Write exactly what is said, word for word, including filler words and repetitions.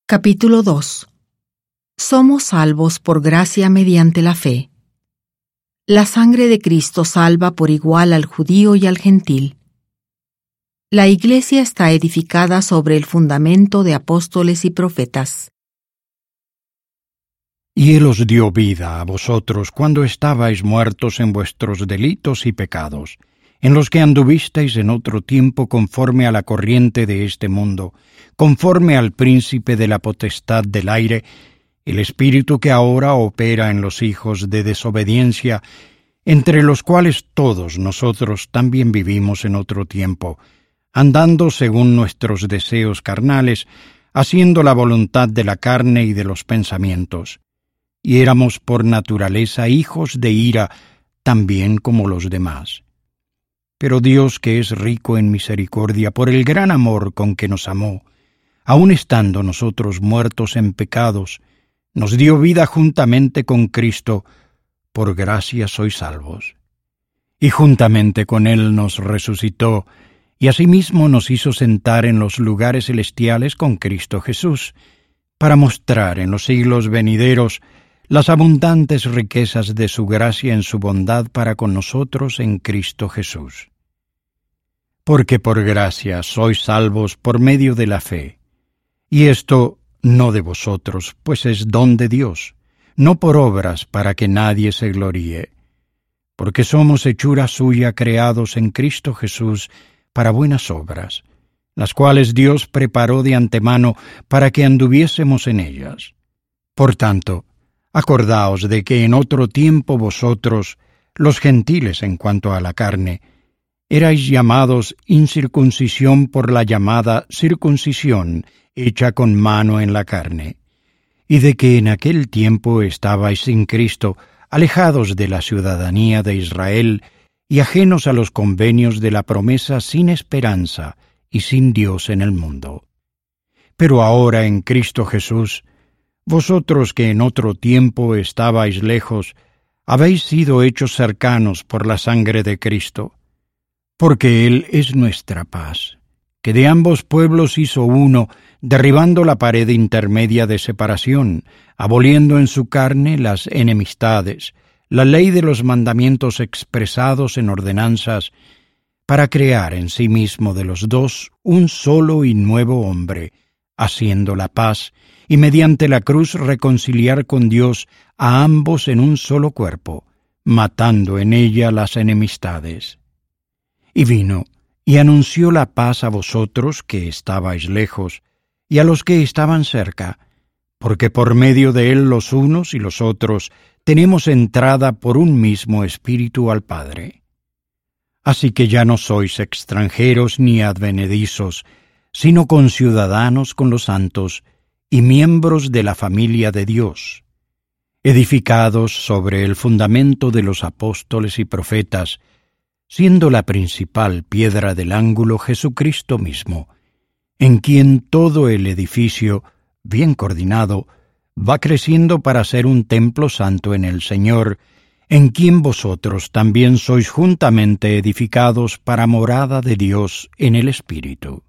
Capítulo dos. Somos salvos por gracia mediante la fe. La sangre de Cristo salva por igual al judío y al gentil. La Iglesia está edificada sobre el fundamento de apóstoles y profetas. Y Él os dio vida a vosotros cuando estabais muertos en vuestros delitos y pecados, en los que anduvisteis en otro tiempo conforme a la corriente de este mundo, conforme al príncipe de la potestad del aire, el espíritu que ahora opera en los hijos de desobediencia, entre los cuales todos nosotros también vivimos en otro tiempo, andando según nuestros deseos carnales, haciendo la voluntad de la carne y de los pensamientos. Y éramos por naturaleza hijos de ira, también como los demás. Pero Dios, que es rico en misericordia, por el gran amor con que nos amó, aun estando nosotros muertos en pecados, nos dio vida juntamente con Cristo, por gracia sois salvos. Y juntamente con Él nos resucitó, y asimismo nos hizo sentar en los lugares celestiales con Cristo Jesús, para mostrar en los siglos venideros las abundantes riquezas de su gracia en su bondad para con nosotros en Cristo Jesús. Porque por gracia sois salvos por medio de la fe, y esto no de vosotros, pues es don de Dios, no por obras para que nadie se gloríe, porque somos hechura suya creados en Cristo Jesús para buenas obras, las cuales Dios preparó de antemano para que anduviésemos en ellas. Por tanto, acordaos de que en otro tiempo vosotros, los gentiles en cuanto a la carne, erais llamados incircuncisión por la llamada circuncisión hecha con mano en la carne, y de que en aquel tiempo estabais sin Cristo, alejados de la ciudadanía de Israel y ajenos a los convenios de la promesa, sin esperanza y sin Dios en el mundo. Pero ahora en Cristo Jesús, vosotros que en otro tiempo estabais lejos, habéis sido hechos cercanos por la sangre de Cristo, porque Él es nuestra paz, que de ambos pueblos hizo uno, derribando la pared intermedia de separación, aboliendo en su carne las enemistades, la ley de los mandamientos expresados en ordenanzas, para crear en sí mismo de los dos un solo y nuevo hombre, haciendo la paz, y mediante la cruz reconciliar con Dios a ambos en un solo cuerpo, matando en ella las enemistades. Y vino, y anunció la paz a vosotros que estabais lejos, y a los que estaban cerca, porque por medio de él los unos y los otros tenemos entrada por un mismo Espíritu al Padre. Así que ya no sois extranjeros ni advenedizos, sino conciudadanos con los santos, y miembros de la familia de Dios, edificados sobre el fundamento de los apóstoles y profetas, siendo la principal piedra del ángulo Jesucristo mismo, en quien todo el edificio, bien coordinado, va creciendo para ser un templo santo en el Señor, en quien vosotros también sois juntamente edificados para morada de Dios en el Espíritu.